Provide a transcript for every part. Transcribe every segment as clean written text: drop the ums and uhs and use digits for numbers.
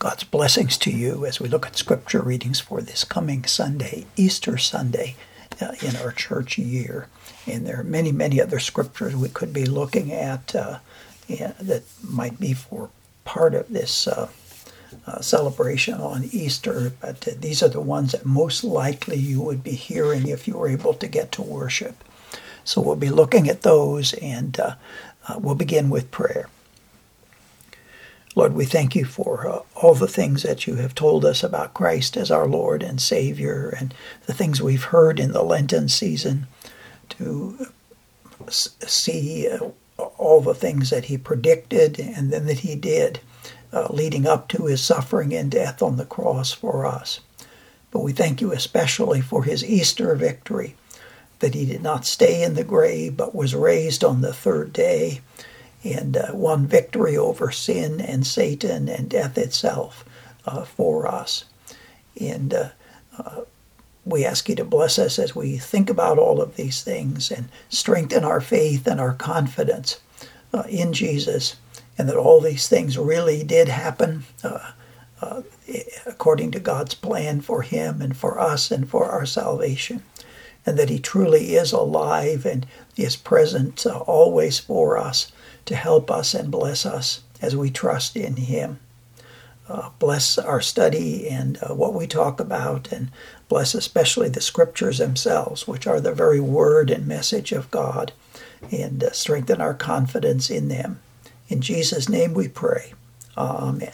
God's blessings to you as we look at scripture readings for this coming Sunday, Easter Sunday, in our church year. And there are many, many other scriptures we could be looking at that might be for part of this celebration on Easter, but these are the ones that most likely you would be hearing if you were able to get to worship. So we'll be looking at those, and we'll begin with prayer. Lord, we thank you for all the things that you have told us about Christ as our Lord and Savior, and the things we've heard in the Lenten season, to see all the things that he predicted and then that he did, leading up to his suffering and death on the cross for us. But we thank you especially for his Easter victory, that he did not stay in the grave but was raised on the third day, and won victory over sin and Satan and death itself for us. And we ask you to bless us as we think about all of these things and strengthen our faith and our confidence in Jesus, and that all these things really did happen according to God's plan for him and for us and for our salvation, and that he truly is alive and is present always for us, to help us and bless us as we trust in him. Bless our study and what we talk about, and bless especially the scriptures themselves, which are the very word and message of God, and strengthen our confidence in them. In Jesus' name we pray. Amen.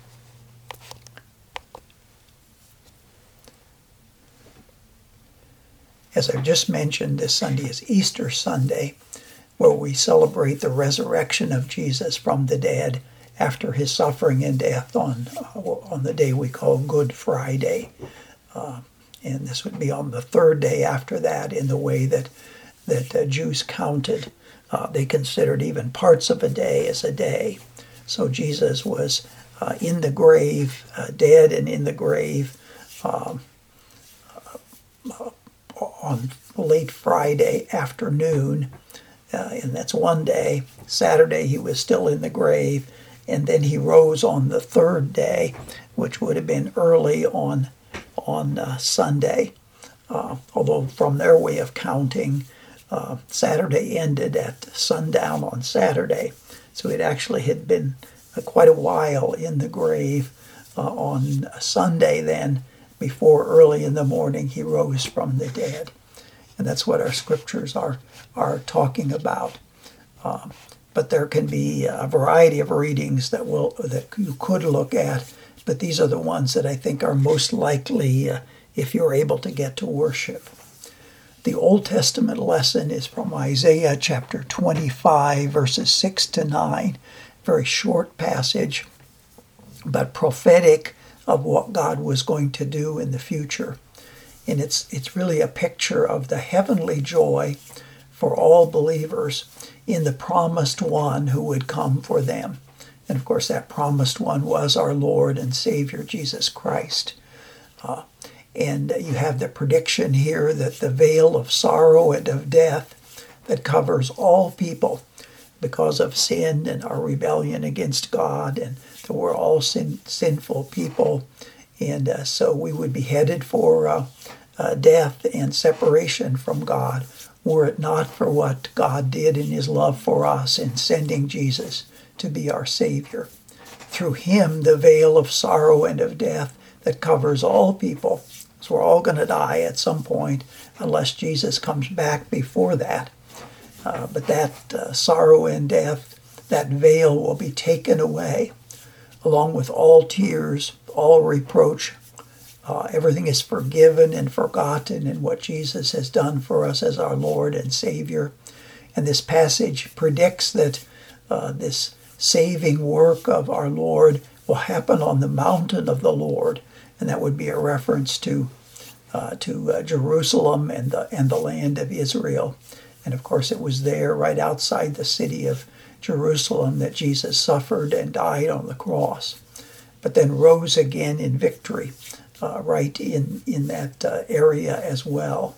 As I've just mentioned, this Sunday is Easter Sunday, where we celebrate the resurrection of Jesus from the dead after his suffering and death on the day we call Good Friday. And this would be on the third day after that, in the way that Jews counted. They considered even parts of a day as a day. So Jesus was in the grave, dead and in the grave, on late Friday afternoon. And that's one day. Saturday he was still in the grave, and then he rose on the third day, which would have been early on Sunday. Although from their way of counting, Saturday ended at sundown on Saturday. So it actually had been quite a while in the grave on Sunday then, before early in the morning he rose from the dead. And that's what our scriptures are talking about. But there can be a variety of readings that you could look at, but these are the ones that I think are most likely if you're able to get to worship. The Old Testament lesson is from Isaiah chapter 25, verses 6 to 9. Very short passage, but prophetic of what God was going to do in the future. And it's really a picture of the heavenly joy for all believers in the promised one who would come for them. And of course that promised one was our Lord and Savior Jesus Christ. And you have the prediction here that the veil of sorrow and of death that covers all people because of sin and our rebellion against God, and that we're all sinful people. And so we would be headed for death and separation from God, were it not for what God did in his love for us in sending Jesus to be our Savior. Through him, the veil of sorrow and of death that covers all people. So we're all going to die at some point, unless Jesus comes back before that. But that sorrow and death, that veil will be taken away, along with all tears, all reproach. Everything is forgiven and forgotten in what Jesus has done for us as our Lord and Savior. And this passage predicts that this saving work of our Lord will happen on the mountain of the Lord. And that would be a reference to Jerusalem and the land of Israel. And of course it was there, right outside the city of Jerusalem, that Jesus suffered and died on the cross, but then rose again in victory. Right in that area as well.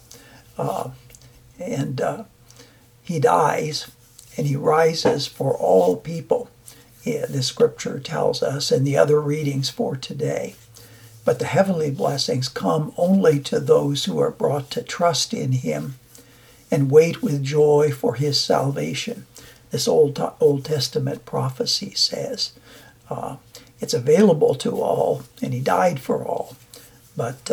And he dies and he rises for all people the scripture tells us, and the other readings for today. But the heavenly blessings come only to those who are brought to trust in him and wait with joy for his salvation. This Old Testament prophecy says it's available to all, and he died for all. But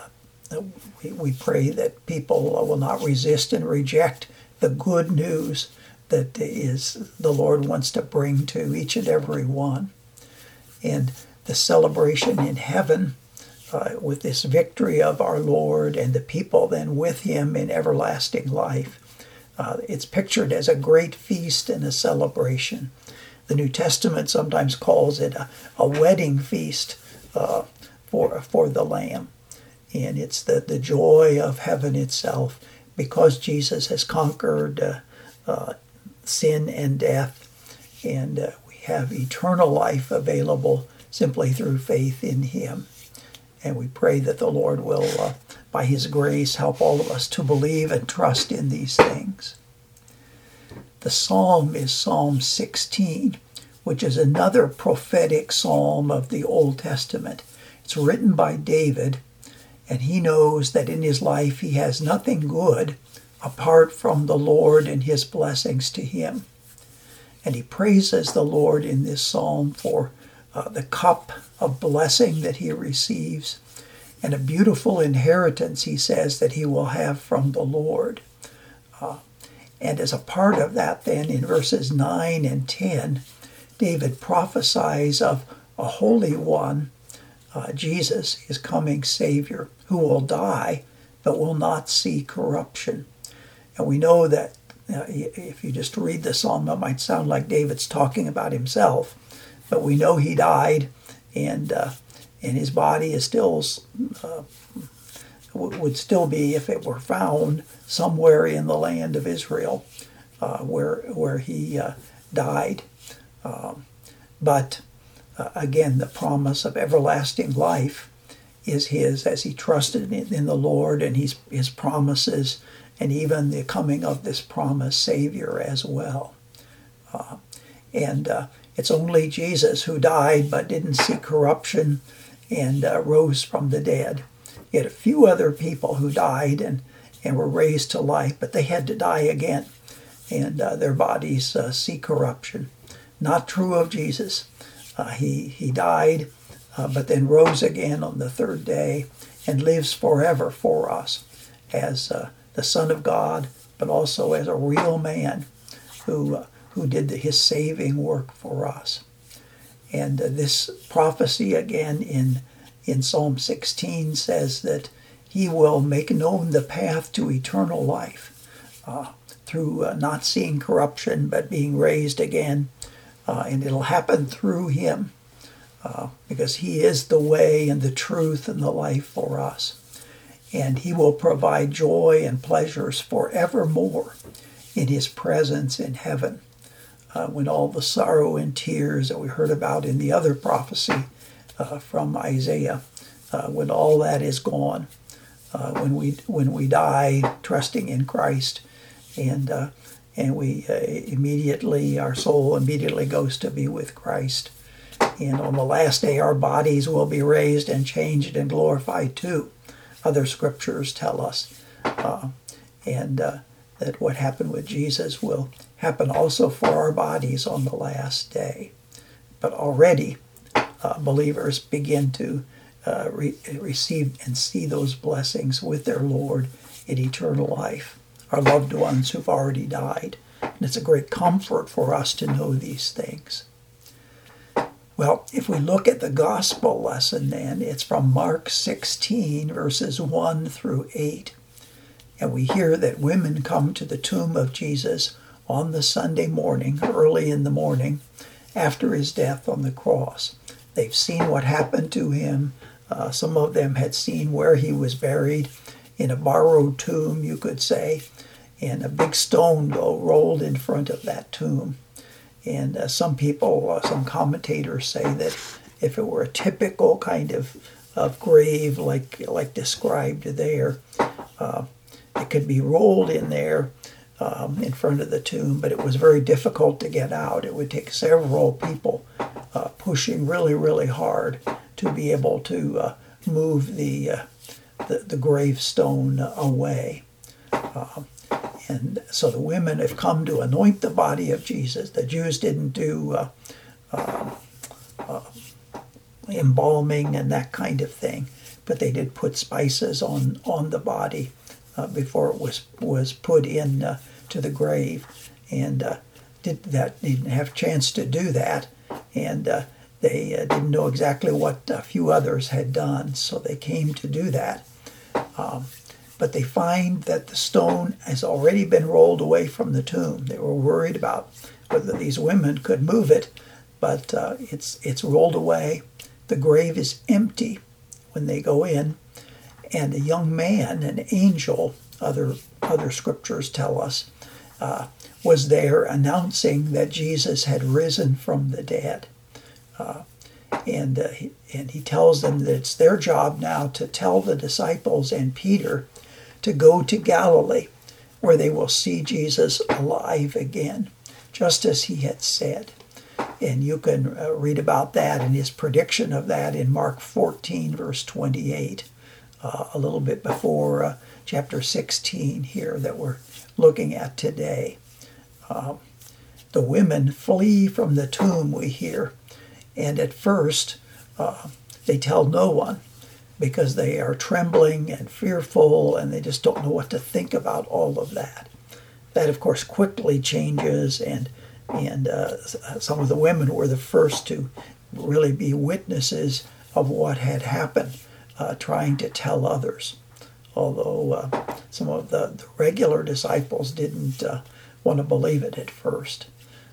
we pray that people will not resist and reject the good news that the Lord wants to bring to each and every one. And the celebration in heaven with this victory of our Lord and the people then with him in everlasting life, it's pictured as a great feast and a celebration. The New Testament sometimes calls it a wedding feast for the Lamb. And it's the joy of heaven itself, because Jesus has conquered sin and death, and we have eternal life available simply through faith in him. And we pray that the Lord will, by his grace, help all of us to believe and trust in these things. The psalm is Psalm 16, which is another prophetic psalm of the Old Testament. It's written by David, and he knows that in his life he has nothing good apart from the Lord and his blessings to him. And he praises the Lord in this psalm for the cup of blessing that he receives, and a beautiful inheritance, he says, that he will have from the Lord. And as a part of that, then, in verses 9 and 10, David prophesies of a Holy One, Jesus, his coming Savior, who will die but will not see corruption. And we know that if you just read the psalm, it might sound like David's talking about himself, but we know he died, and his body is still would still be, if it were found, somewhere in the land of Israel, where he died. But again, the promise of everlasting life is his as he trusted in the Lord and his promises, and even the coming of this promised Savior as well. It's only Jesus who died but didn't see corruption and rose from the dead. Yet a few other people who died and were raised to life, but they had to die again, and their bodies see corruption. Not true of Jesus. He died, but then rose again on the third day and lives forever for us as the Son of God, but also as a real man who did his saving work for us. And this prophecy again in Psalm 16 says that he will make known the path to eternal life through not seeing corruption but being raised again. And it'll happen through him because he is the way and the truth and the life for us. And he will provide joy and pleasures forevermore in his presence in heaven. When all the sorrow and tears that we heard about in the other prophecy from Isaiah, when all that is gone, when we die trusting in Christ, and we immediately, our soul immediately goes to be with Christ. And on the last day, our bodies will be raised and changed and glorified too. Other scriptures tell us, that what happened with Jesus will happen also for our bodies on the last day. But already, believers begin to receive and see those blessings with their Lord in eternal life. Our loved ones who've already died. And it's a great comfort for us to know these things. Well, if we look at the gospel lesson then, it's from Mark 16, verses 1 through 8. And we hear that women come to the tomb of Jesus on the Sunday morning, early in the morning, after his death on the cross. They've seen what happened to him. Some of them had seen where he was buried, in a borrowed tomb, you could say, and a big stone rolled in front of that tomb. And some people, some commentators say that if it were a typical kind of grave like described there, it could be rolled in there in front of the tomb, but it was very difficult to get out. It would take several people pushing really, really hard to be able to move the gravestone away. And so the women have come to anoint the body of Jesus. The Jews didn't do embalming and that kind of thing, but they did put spices on the body before it was put in to the grave, and didn't have a chance to do that, and they didn't know exactly what a few others had done, so they came to do that. But they find that the stone has already been rolled away from the tomb. They were worried about whether these women could move it, but it's rolled away. The grave is empty when they go in, and a young man, an angel, other scriptures tell us, was there announcing that Jesus had risen from the dead. And he tells them that it's their job now to tell the disciples and Peter to go to Galilee, where they will see Jesus alive again, just as he had said. And you can read about that and his prediction of that in Mark 14, verse 28, a little bit before chapter 16 here that we're looking at today. The women flee from the tomb, we hear, and at first they tell no one because they are trembling and fearful and they just don't know what to think about all of that. That, of course, quickly changes, and some of the women were the first to really be witnesses of what had happened, trying to tell others. Although some of the regular disciples didn't want to believe it at first.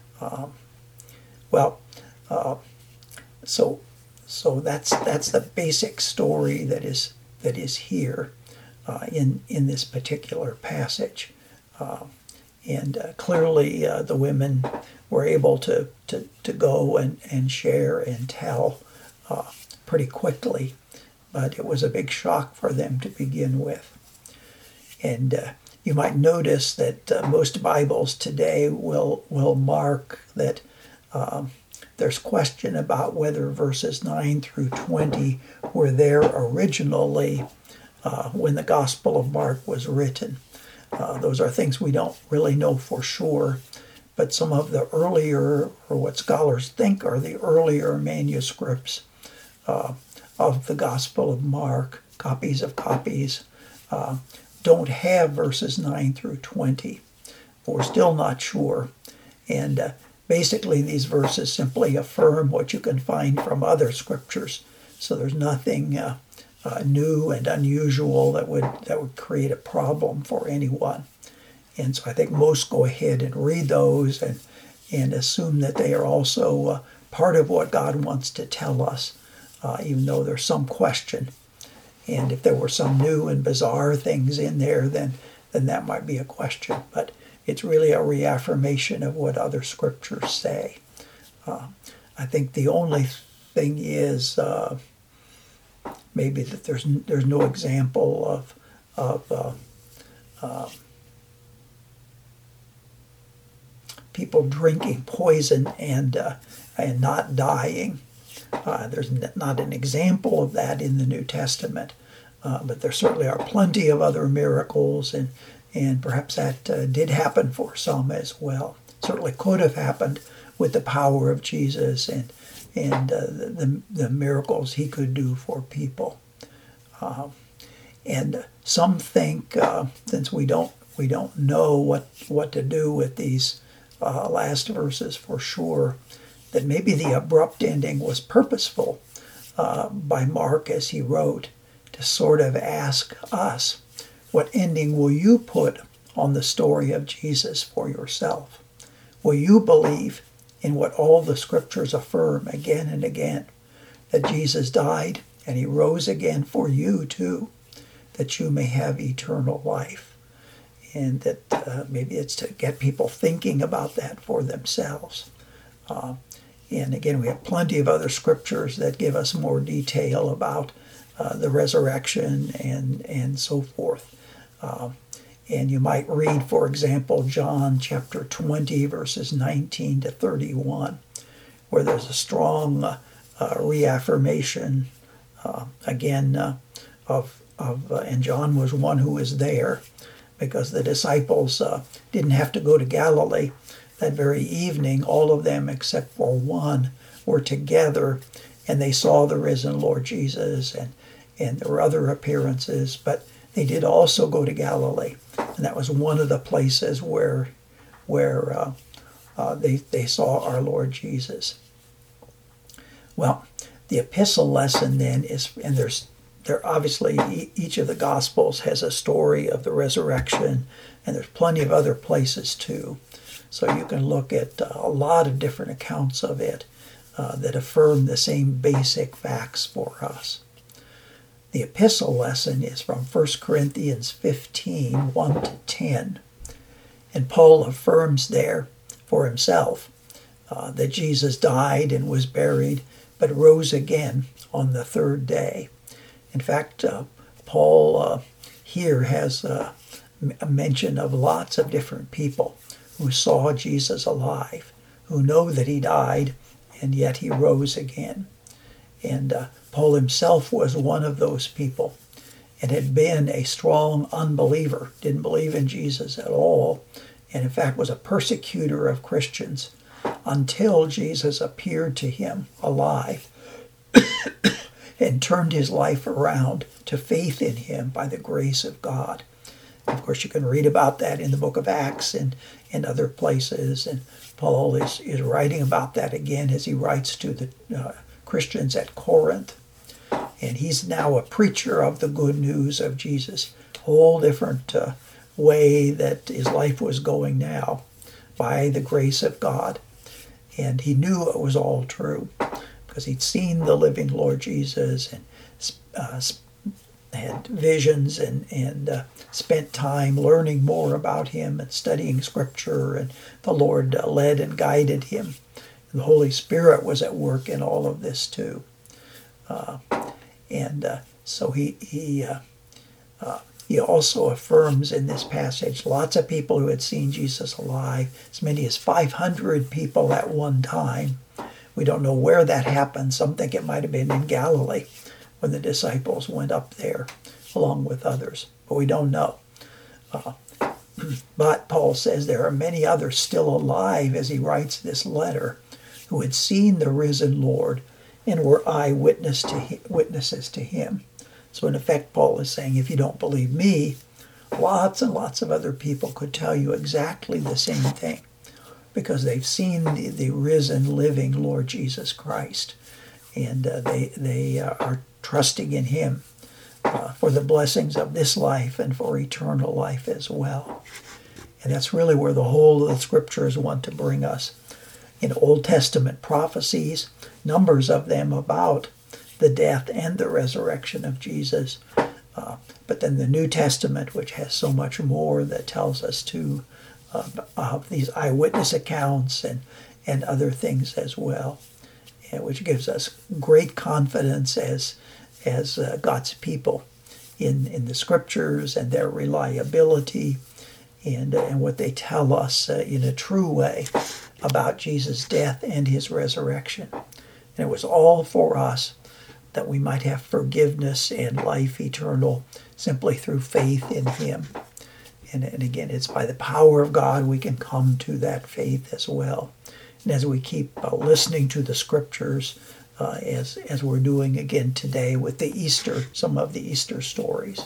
So that's the basic story that is here in this particular passage. And clearly the women were able to go and share and tell pretty quickly, but it was a big shock for them to begin with. And you might notice that most Bibles today will mark that there's question about whether verses 9 through 20 were there originally when the Gospel of Mark was written. Those are things we don't really know for sure, but some of the earlier, or what scholars think are the earlier manuscripts of the Gospel of Mark, copies of copies, don't have verses 9 through 20. But we're still not sure. And basically these verses simply affirm what you can find from other scriptures. So there's nothing new and unusual that would create a problem for anyone. And so I think most go ahead and read those and assume that they are also part of what God wants to tell us, even though there's some question. And if there were some new and bizarre things in there, then that might be a question. But it's really a reaffirmation of what other scriptures say. I think the only thing is maybe that there's no example of people drinking poison and not dying. There's not an example of that in the New Testament, but there certainly are plenty of other miracles, and perhaps that did happen for some as well. Certainly could have happened with the power of Jesus and the miracles he could do for people. And some think, since we don't know what to do with these last verses for sure, that maybe the abrupt ending was purposeful by Mark as he wrote, to sort of ask us, what ending will you put on the story of Jesus for yourself? Will you believe in what all the scriptures affirm again and again, that Jesus died and he rose again for you too, that you may have eternal life? And that maybe it's to get people thinking about that for themselves. And again, we have plenty of other scriptures that give us more detail about the resurrection and so forth. And you might read, for example, John chapter 20, verses 19 to 31, where there's a strong reaffirmation again and John was one who was there, because the disciples didn't have to go to Galilee. That very evening, all of them except for one were together, and they saw the risen Lord Jesus, and there were other appearances, but they did also go to Galilee, and that was one of the places where they saw our Lord Jesus. Well, the epistle lesson then is, and there obviously each of the Gospels has a story of the resurrection, and there's plenty of other places too. So you can look at a lot of different accounts of it that affirm the same basic facts for us. The epistle lesson is from 1 Corinthians 15, 1 to 10. And Paul affirms there for himself that Jesus died and was buried, but rose again on the third day. In fact, Paul here has a mention of lots of different people who saw Jesus alive, who know that he died, and yet he rose again. And Paul himself was one of those people and had been a strong unbeliever, didn't believe in Jesus at all, and in fact was a persecutor of Christians until Jesus appeared to him alive and turned his life around to faith in him by the grace of God. Of course, you can read about that in the book of Acts and other places, and Paul is writing about that again as he writes to the Christians at Corinth. And he's now a preacher of the good news of Jesus, a whole different way that his life was going now by the grace of God. And he knew it was all true because he'd seen the living Lord Jesus and had visions and spent time learning more about him and studying Scripture, and the Lord led and guided him. And the Holy Spirit was at work in all of this too. So he also affirms in this passage lots of people who had seen Jesus alive, as many as 500 people at one time. We don't know where that happened. Some think it might have been in Galilee when the disciples went up there along with others, but we don't know. But Paul says there are many others still alive as he writes this letter who had seen the risen Lord and were witnesses to him. So in effect, Paul is saying, if you don't believe me, lots and lots of other people could tell you exactly the same thing, because they've seen the risen, living Lord Jesus Christ, and they are trusting in him for the blessings of this life and for eternal life as well. And that's really where the whole of the Scriptures want to bring us. In Old Testament prophecies, numbers of them about the death and the resurrection of Jesus. But then the New Testament, which has so much more that tells us too of these eyewitness accounts and other things as well, and which gives us great confidence as God's people in the Scriptures and their reliability and what they tell us in a true way about Jesus' death and his resurrection. And it was all for us, that we might have forgiveness and life eternal simply through faith in him. And again, it's by the power of God we can come to that faith as well. And as we keep listening to the Scriptures, as we're doing again today with the Easter, some of the Easter stories.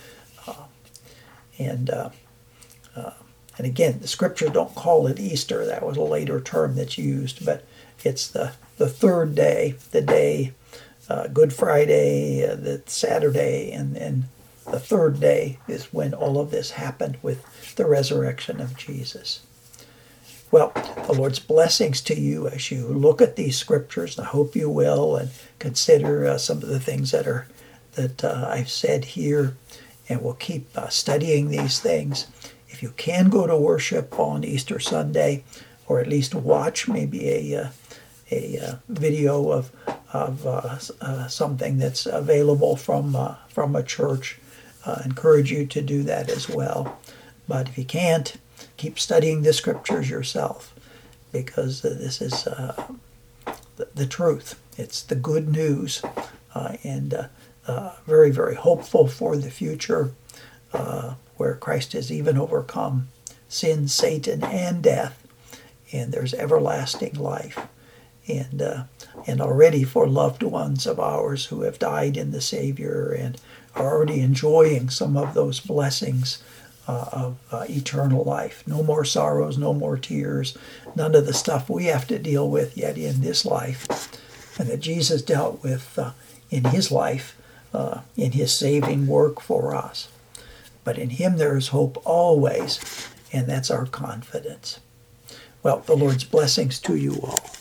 And again, the Scriptures don't call it Easter. That was a later term that's used, but it's the third day, the day Good Friday, the Saturday, and the third day is when all of this happened with the resurrection of Jesus. Well, the Lord's blessings to you as you look at these Scriptures, and I hope you will, and consider some of the things that I've said here, and we'll keep studying these things. If you can go to worship on Easter Sunday, or at least watch maybe a video of something that's available from a church, encourage you to do that as well. But if you can't, keep studying the scriptures yourself, because this is the truth. It's the good news, and very, very hopeful for the future, where Christ has even overcome sin, Satan, and death, and there's everlasting life. And already for loved ones of ours who have died in the Savior and are already enjoying some of those blessings of eternal life. No more sorrows, no more tears, none of the stuff we have to deal with yet in this life, and that Jesus dealt with in his life, in his saving work for us. But in him there is hope always, and that's our confidence. Well, the Lord's blessings to you all.